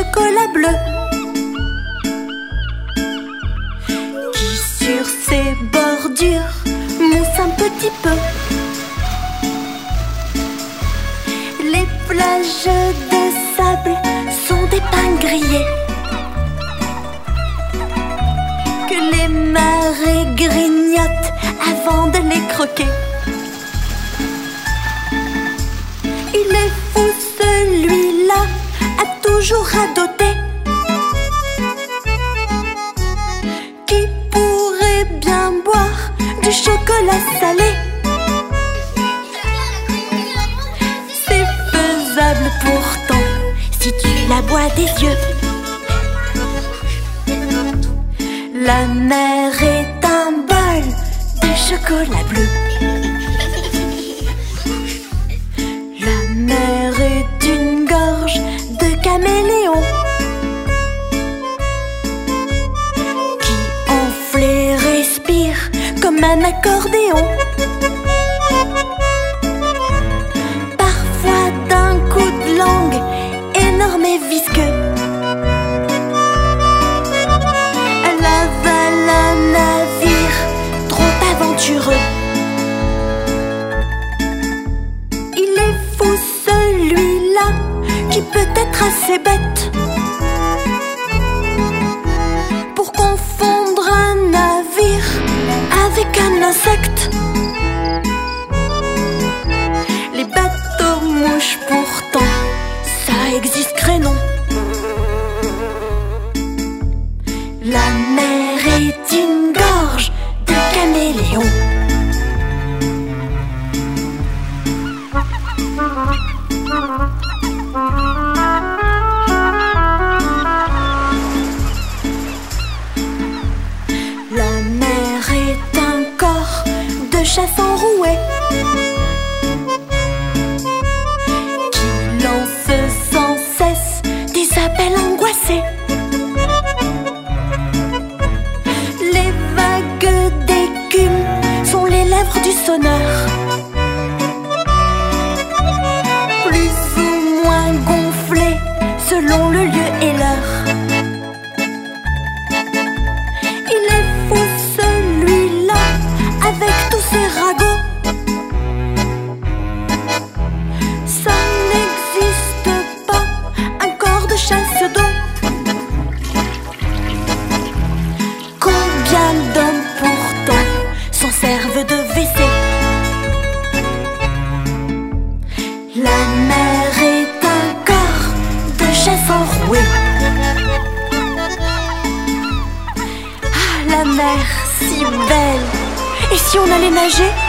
chocolat bleu qui sur ses bordures mousse un petit peu. Les plages de sable sont des pains grillés que les marées grignotent avant de les croquer. Il est fou celui-là, a toujours radoté, qui pourrait bien boire du chocolat salé. C'est faisable pourtant si tu la bois des yeux. La mer est un bol de chocolat bleu. La mer est une gorge de caméléon qui enfle et respire comme un accordéon. Parfois d'un coup de langue énorme et visqueux, elle avale un navire trop aventureux. Il est fou celui-là qui peut être assez bête pour confondre un navire avec un insecte. Les bateaux mouches pourtant, ça existe crénon. La mer est une gorge de caméléon. La mer est un corps de chasse enroué qui lance sans cesse des appels angoissés. Les vagues d'écume sont les lèvres du sonneur, plus ou moins gonflées selon le lieu et l'heure. Il est fou celui-là avec tous ses ragots. Ça n'existe pas un corps de chasse d'eau. Combien d'hommes pourtant s'en servent de WC. La mer est un corps de chasse enroué. Ah, la mer si belle! Et si on allait nager?